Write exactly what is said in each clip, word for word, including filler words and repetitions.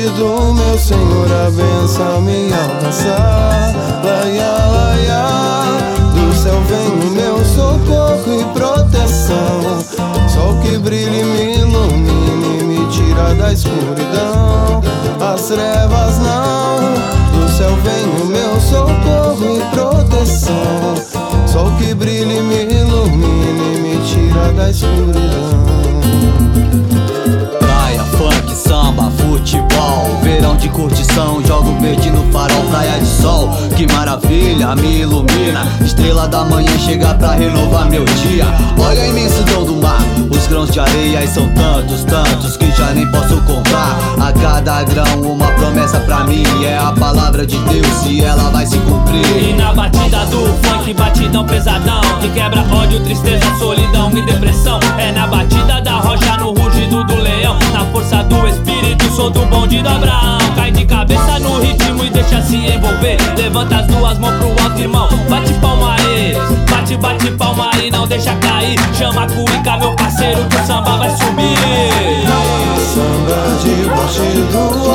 do meu Senhor a bênção me alcançar. Laia, laia, do céu vem o meu socorro e proteção. Sol que brilha e me ilumine, me tira da escuridão. As trevas não, do céu vem o meu socorro e proteção. Sol que brilha e me ilumine, me tira da escuridão. Praia, funk, samba, futebol, verão de curtição, jogo verde no farol, praia de sol. Que maravilha, me ilumina, estrela da manhã chega pra renovar meu dia. Olha a imensidão do mar, os grãos de areia e são tantos, tantos que já nem posso contar. A cada grão uma promessa pra mim, é a palavra de Deus e ela vai se cumprir. E na batida do funk, batidão pesadão, que quebra ódio, tristeza, solidão e depressão. É na batida da rocha, no rugido do leão, na força do espírito, sou do bonde do Abraão. Cai de cabeça no ritmo e deixa se envolver. Levanta as duas mãos pro alto, irmão, bate palma aí. Bate, bate palma aí, não deixa cair. Chama a cuíca, meu parceiro, que o samba vai subir. Samba debaixo do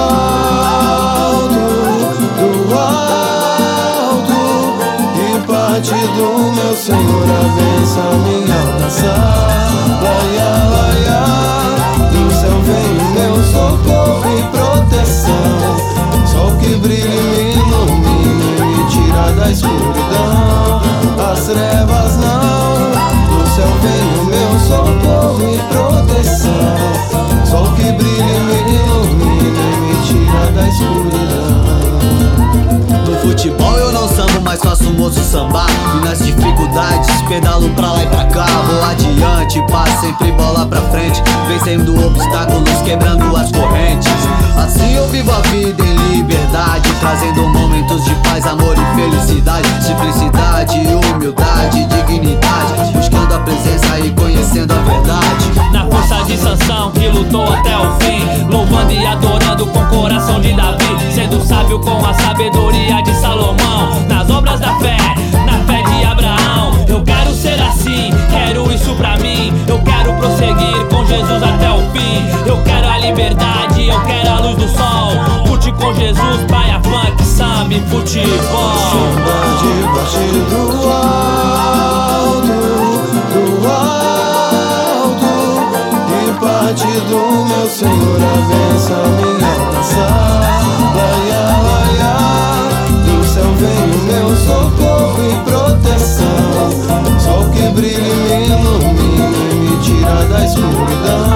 alto, do alto, e parte do meu Senhor a bênção me alcançar. Laia, laia, do céu vem o meu socorro e proteção. Sol que brilha e me ilumine, me tira da escuridão. As trevas não, do céu vem o meu socorro e proteção. Sol que brilha e me ilumina, me tira da escuridão. No futebol eu não sambo, mas faço o moço sambar. E nas dificuldades pedalo pra lá e pra cá. Vou adiante, passo sempre bola pra frente, vencendo obstáculos, quebrando as correntes. Assim eu vivo a vida em liberdade, trazendo momentos de paz, amor e felicidade. Simplicidade, humildade, dignidade, buscando a presença e conhecendo a verdade. Na força de Sansão, que lutou até o fim, louvando e adorando com o coração de Davi, sendo sábio com a sabedoria de Salomão. Nas obras da fé, na fé de Abraão. Eu quero ser assim, quero isso pra mim. Eu quero prosseguir com Jesus até o fim. Eu quero a liberdade, eu quero a luz do sol. Curte com Jesus, praia, funk, samba e futebol. Samba debaixo do alto, do alto, e parte do meu Senhor a bênção me alcançar. Laia, laia, do céu vem o meu socorro e proteção. Sol que brilha e me ilumine, me tira da escuridão.